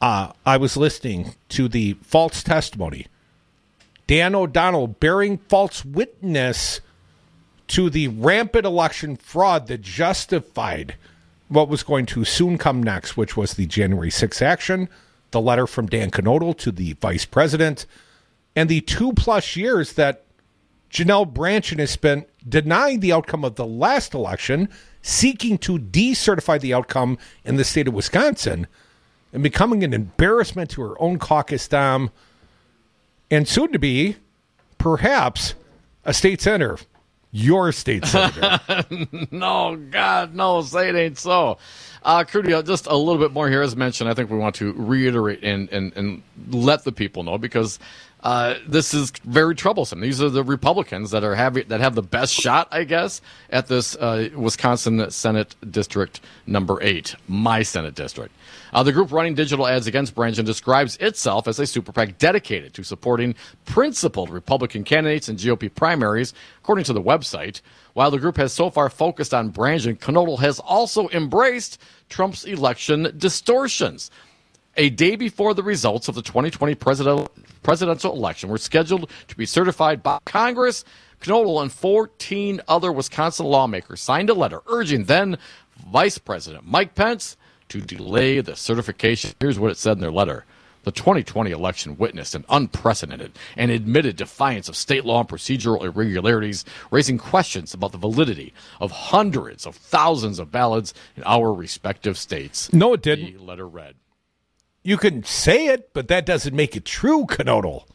I was listening to the false testimony. Dan O'Donnell bearing false witness to the rampant election fraud that justified what was going to soon come next, which was the January 6th action, the letter from Dan Knodel to the vice president, and the 2+ years that Janelle Brandtjen has spent denying the outcome of the last election, seeking to decertify the outcome in the state of Wisconsin, and becoming an embarrassment to her own caucus dom, and soon to be, perhaps, a state senator. Your state senator. No, God, no, say it ain't so. Crudy, just a little bit more here. As mentioned, I think we want to reiterate and let the people know, because this is very troublesome. These are the Republicans that have the best shot, I guess, at this Wisconsin Senate District number 8, my Senate district. The group running digital ads against Brandtjen describes itself as a super PAC dedicated to supporting principled Republican candidates in GOP primaries, according to the website. While the group has so far focused on Brandtjen, Knodel has also embraced Trump's election distortions. A day before the results of the 2020 presidential election were scheduled to be certified by Congress, Knodel and 14 other Wisconsin lawmakers signed a letter urging then Vice President Mike Pence to delay the certification. Here's what it said in their letter. The 2020 election witnessed an unprecedented and admitted defiance of state law and procedural irregularities, raising questions about the validity of hundreds of thousands of ballots in our respective states. No, it didn't. The letter read. You can say it, but that doesn't make it true, Knodel.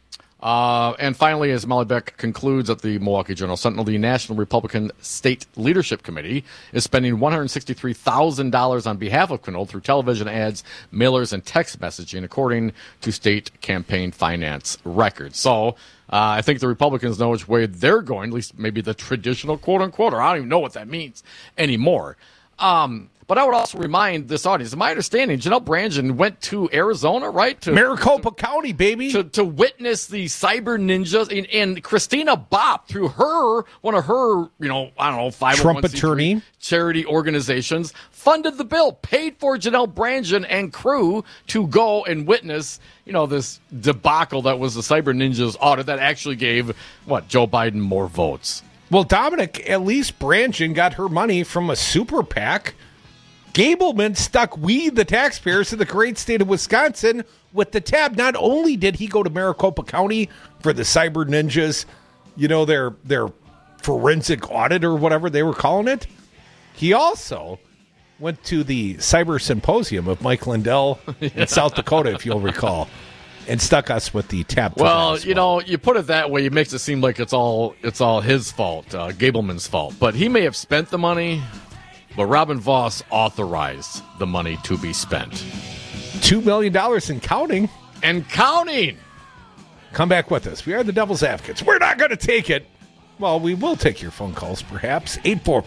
And finally, as Molly Beck concludes at the Milwaukee Journal-Sentinel, the National Republican State Leadership Committee is spending $163,000 on behalf of Knodel through television ads, mailers, and text messaging, according to state campaign finance records. So I think the Republicans know which way they're going, at least maybe the traditional quote-unquote, or I don't even know what that means anymore. But I would also remind this audience, in my understanding, Janelle Brandtjen went to Arizona, right? To Maricopa County, baby. To witness the cyber ninjas. And Christina Bopp, through one of her, 501c3 Trump attorney charity organizations, funded the bill, paid for Janelle Brandtjen and crew to go and witness, this debacle that was the cyber ninjas audit that actually gave, Joe Biden more votes. Well, Dominic, at least Brandtjen got her money from a super PAC. Gableman stuck we, the taxpayers of the great state of Wisconsin, with the tab. Not only did he go to Maricopa County for the cyber ninjas, their forensic audit or whatever they were calling it, he also went to the cyber symposium of Mike Lindell in South Dakota, if you'll recall, and stuck us with the tab. Well, you put it that way, it makes it seem like it's all his fault, Gableman's fault. But he may have spent the money. But Robin Voss authorized the money to be spent. $2 million and counting. And counting! Come back with us. We are the Devil's Advocates. We're not going to take it. Well, we will take your phone calls, perhaps.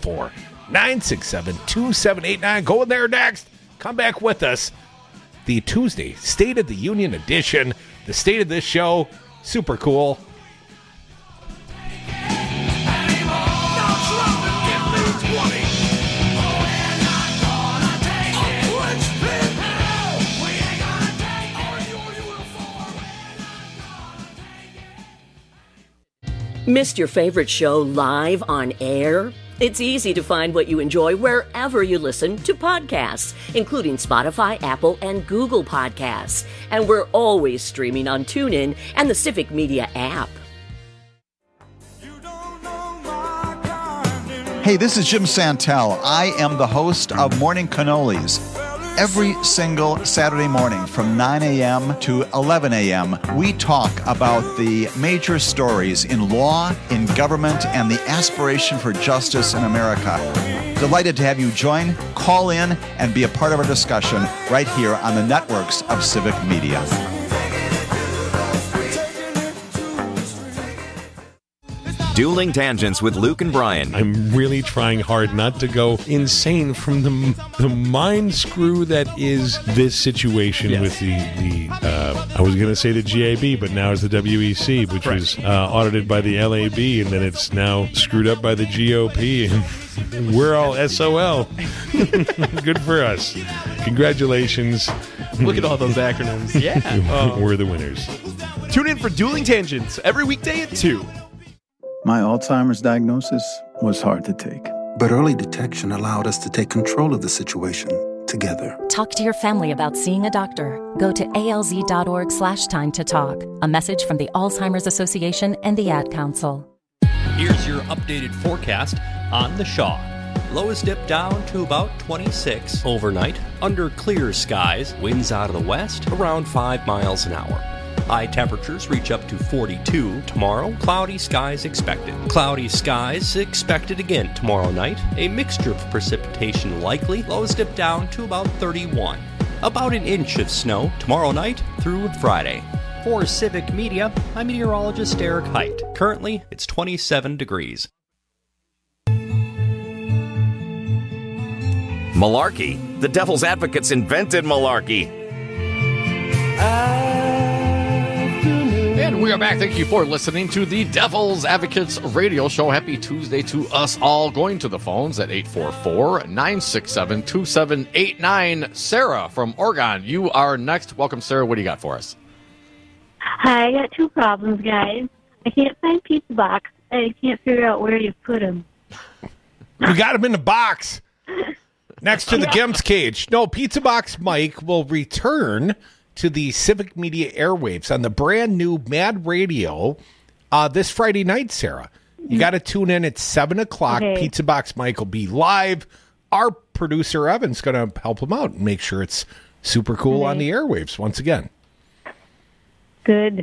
844-967-2789. Going there next. Come back with us. The Tuesday State of the Union edition. The state of this show. Super cool. Missed your favorite show live on air? It's easy to find what you enjoy wherever you listen to podcasts, including Spotify, Apple, and Google Podcasts. And we're always streaming on TuneIn and the Civic Media app. Hey, this is Jim Santel. I am the host of Morning Cannolis. Every single Saturday morning from 9 a.m. to 11 a.m., we talk about the major stories in law, in government, and the aspiration for justice in America. Delighted to have you join, call in, and be a part of our discussion right here on the networks of Civic Media. Dueling Tangents with Luke and Brian. I'm really trying hard not to go insane from the mind screw that is this situation with the I was going to say the GAB, but now it's the WEC, which was audited by the LAB, and then it's now screwed up by the GOP, and we're all SOL. Good for us. Congratulations. Look at all those acronyms. Yeah. We're the winners. Tune in for Dueling Tangents every weekday at 2. My Alzheimer's diagnosis was hard to take. But early detection allowed us to take control of the situation together. Talk to your family about seeing a doctor. Go to alz.org/time to talk. A message from the Alzheimer's Association and the Ad Council. Here's your updated forecast on the Shaw. Lows dip down to about 26 overnight. Under clear skies, winds out of the west around 5 miles an hour. High temperatures reach up to 42 tomorrow. Cloudy skies expected. Cloudy skies expected again tomorrow night. A mixture of precipitation likely. Lows dip down to about 31. About an inch of snow tomorrow night through Friday. For Civic Media, I'm meteorologist Eric Height. Currently, it's 27 degrees. Malarkey. The Devil's Advocates invented malarkey. And we are back. Thank you for listening to the Devil's Advocates radio show. Happy Tuesday to us all. Going to the phones at 844-967-2789. Sarah from Oregon, you are next. Welcome, Sarah. What do you got for us? Hi, I got two problems, guys. I can't find Pizza Box. I can't figure out where you put them. You got him in the box next to the Gimp's cage. No, Pizza Box Mike will return to the Civic Media airwaves on the brand new Mad Radio this Friday night, Sarah. You got to tune in at 7 o'clock. Okay. Pizza Box Mike will be live. Our producer, Evan's going to help him out and make sure it's super cool on the airwaves once again. Good.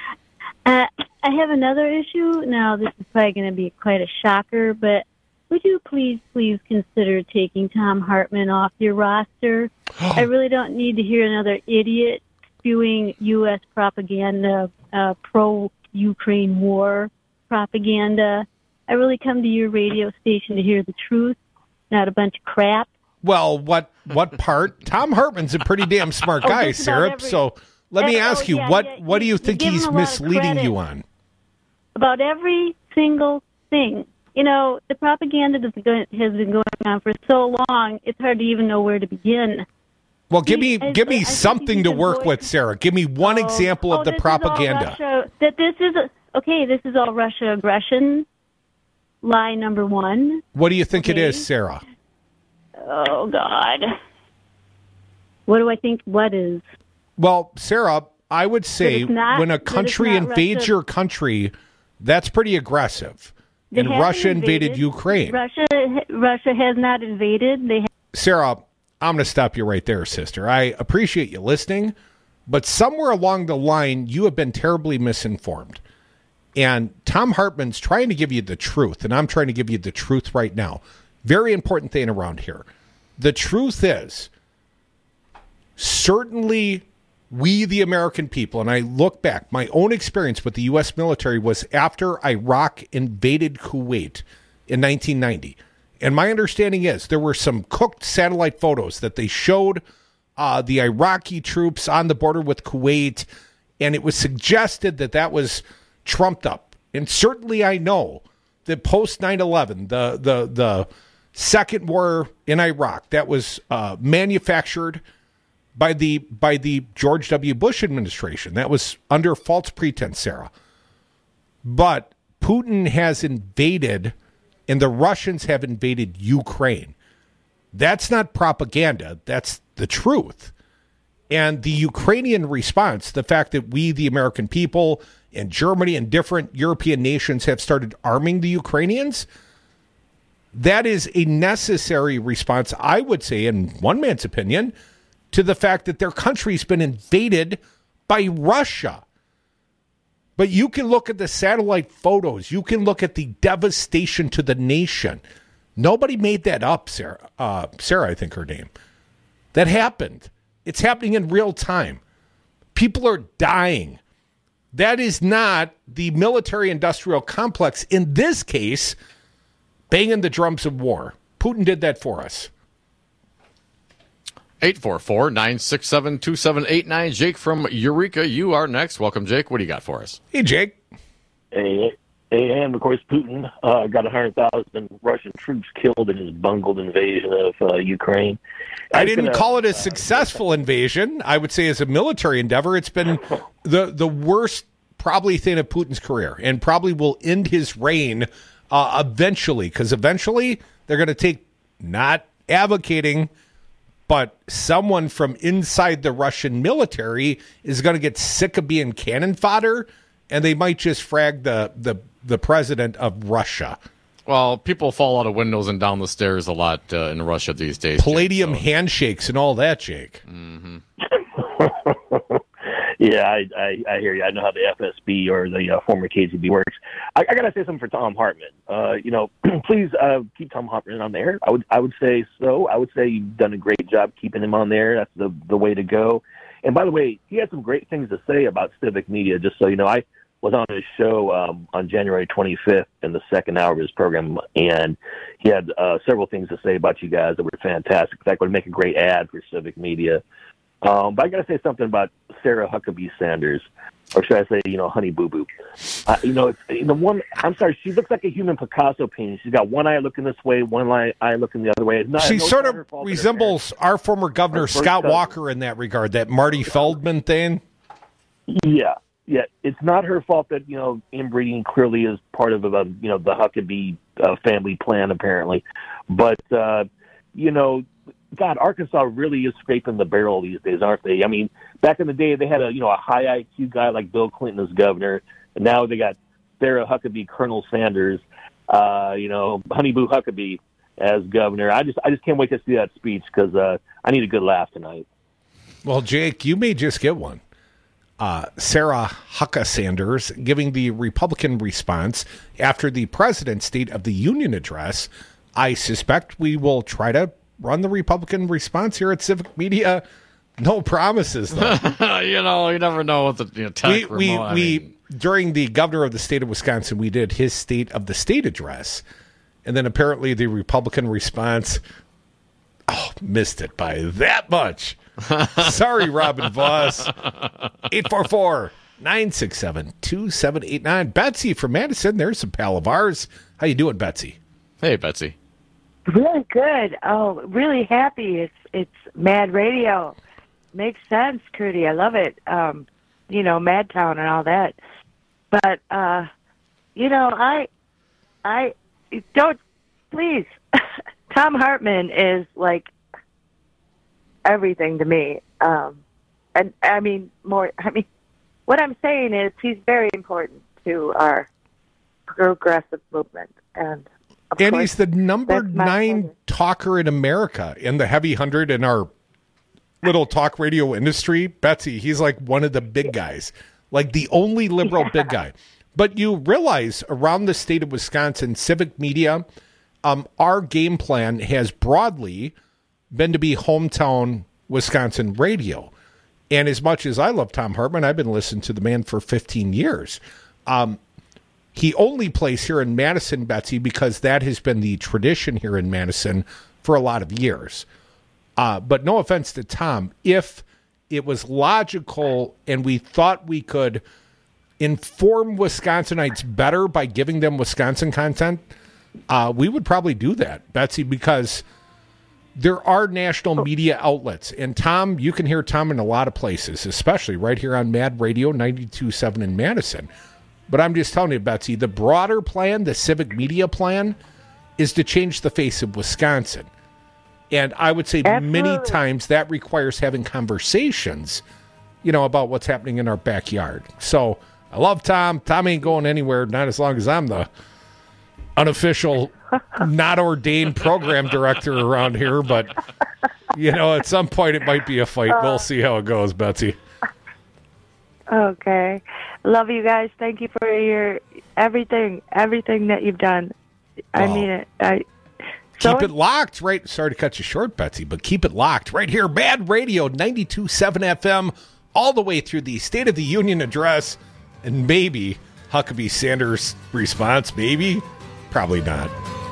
I have another issue. Now, this is probably going to be quite a shocker, but would you please consider taking Tom Hartman off your roster? I really don't need to hear another idiot spewing U.S. propaganda, pro-Ukraine war propaganda. I really come to your radio station to hear the truth, not a bunch of crap. Well, what part? Tom Hartman's a pretty damn smart guy, Sarah. So let me ask you, what do you think he's misleading you on? About every single thing. You know, the propaganda has been going on for so long, it's hard to even know where to begin. Well, give me something to work with, Sarah. Give me one example of the propaganda. This is all Russia aggression. Lie number one. What do you think it is, Sarah? Oh, God. What do I think? What is? Well, Sarah, I would say when a country invades your country, that's pretty aggressive. And Russia invaded Ukraine. Russia has not invaded. Sarah, I'm going to stop you right there, sister. I appreciate you listening, but somewhere along the line, you have been terribly misinformed. And Tom Hartman's trying to give you the truth, and I'm trying to give you the truth right now. Very important thing around here. The truth is, certainly we, the American people, and I look back, my own experience with the U.S. military was after Iraq invaded Kuwait in 1990. And my understanding is there were some cooked satellite photos that they showed the Iraqi troops on the border with Kuwait, and it was suggested that that was trumped up. And certainly I know that post 9/11, the second war in Iraq, that was manufactured by the George W. Bush administration. That was under false pretense, Sarah. But Putin has invaded, and the Russians have invaded Ukraine. That's not propaganda. That's the truth. And the Ukrainian response, the fact that we, the American people, and Germany and different European nations have started arming the Ukrainians, that is a necessary response, I would say, in one man's opinion, to the fact that their country's been invaded by Russia. But you can look at the satellite photos. You can look at the devastation to the nation. Nobody made that up, Sarah. Sarah, I think her name. That happened. It's happening in real time. People are dying. That is not the military-industrial complex, in this case, banging the drums of war. Putin did that for us. 844-967-2789. Jake from Eureka, you are next. Welcome, Jake. What do you got for us? Hey, Jake. Hey, and of course, Putin got 100,000 Russian troops killed in his bungled invasion of Ukraine. I didn't call it a successful invasion. I would say as a military endeavor, it's been the worst probably thing of Putin's career, and probably will end his reign eventually, because eventually they're going to take, not advocating, but someone from inside the Russian military is going to get sick of being cannon fodder, and they might just frag the president of Russia. Well, people fall out of windows and down the stairs a lot in Russia these days. Palladium handshakes and all that, Jake. Mm-hmm. Yeah, I hear you. I know how the FSB or the former KGB works. I got to say something for Tom Hartman. Please keep Tom Hartman on there. I would say so. I would say you've done a great job keeping him on there. That's the way to go. And by the way, he had some great things to say about civic media. Just so you know, I was on his show on January 25th in the second hour of his program, and he had several things to say about you guys that were fantastic. In fact, would make a great ad for civic media. But I got to say something about Sarah Huckabee Sanders, or should I say, Honey Boo Boo. I'm sorry, she looks like a human Picasso painting. She's got one eye looking this way, one eye looking the other way. She sort of resembles our former governor, Scott Walker, in that regard, that Marty Feldman thing. Yeah. It's not her fault that, inbreeding clearly is part of, the Huckabee family plan, apparently. But, God, Arkansas really is scraping the barrel these days, aren't they? I mean, back in the day, they had a high IQ guy like Bill Clinton as governor, and now they got Sarah Huckabee, Colonel Sanders, Honey Boo Huckabee as governor. I just can't wait to see that speech because I need a good laugh tonight. Well, Jake, you may just get one. Sarah Huckabee Sanders giving the Republican response after the president's State of the Union address. I suspect we will try to run the Republican response here at Civic Media. No promises, though. You never know what the tech we during the governor of the state of Wisconsin, we did his State of the State address, and then apparently the Republican response missed it by that much. Sorry, Robin Voss. 844-967-2789. Betsy from Madison. There's a pal of ours. How you doing, Betsy? Hey, Betsy. Really good. Oh, really happy. It's Mad Radio. Makes sense, Curdy. I love it. Madtown and all that. But I don't, please. Tom Hartman is like everything to me. What I'm saying is he's very important to our progressive movement. And he's the number 9 talker in America in the Heavy 100 in our little talk radio industry. Betsy, he's like one of the big guys, like the only liberal big guy. But you realize around the state of Wisconsin, civic media, our game plan has broadly been to be hometown Wisconsin radio. And as much as I love Tom Hartman, I've been listening to the man for 15 years. He only plays here in Madison, Betsy, because that has been the tradition here in Madison for a lot of years. But no offense to Tom, if it was logical and we thought we could inform Wisconsinites better by giving them Wisconsin content, we would probably do that, Betsy, because there are national media outlets. And Tom, you can hear Tom in a lot of places, especially right here on Mad Radio 92.7 in Madison. But I'm just telling you, Betsy, the broader plan, the civic media plan, is to change the face of Wisconsin. And I would say many times that requires having conversations, about what's happening in our backyard. So I love Tom. Tom ain't going anywhere, not as long as I'm the unofficial, not ordained program director around here. But, at some point it might be a fight. We'll see how it goes, Betsy. Okay. Love you guys. Thank you for your everything that you've done. I mean it. Keep it locked, right? Sorry to cut you short, Betsy, but keep it locked right here. Mad Radio 92.7 FM, all the way through the State of the Union address, and maybe Huckabee Sanders' response. Maybe, probably not.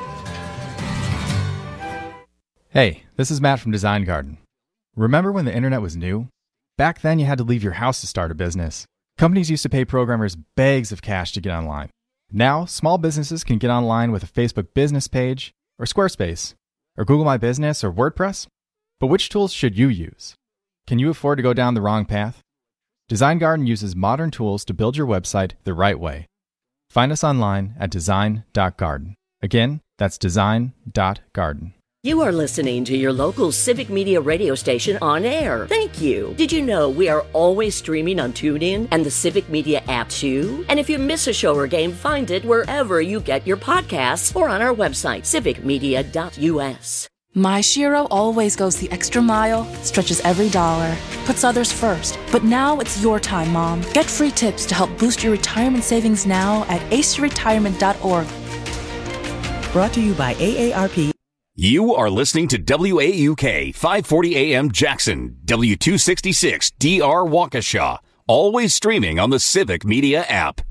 Hey, this is Matt from Design Garden. Remember when the internet was new? Back then, you had to leave your house to start a business. Companies used to pay programmers bags of cash to get online. Now, small businesses can get online with a Facebook business page, or Squarespace, or Google My Business, or WordPress. But which tools should you use? Can you afford to go down the wrong path? Design Garden uses modern tools to build your website the right way. Find us online at design.garden. Again, that's design.garden. You are listening to your local Civic Media radio station on air. Thank you. Did you know we are always streaming on TuneIn and the Civic Media app too? And if you miss a show or game, find it wherever you get your podcasts or on our website, civicmedia.us. My Shiro always goes the extra mile, stretches every dollar, puts others first. But now it's your time, Mom. Get free tips to help boost your retirement savings now at aceyourretirement.org. Brought to you by AARP. You are listening to WAUK 540 AM Jackson, W266 DR Waukesha, always streaming on the Civic Media app.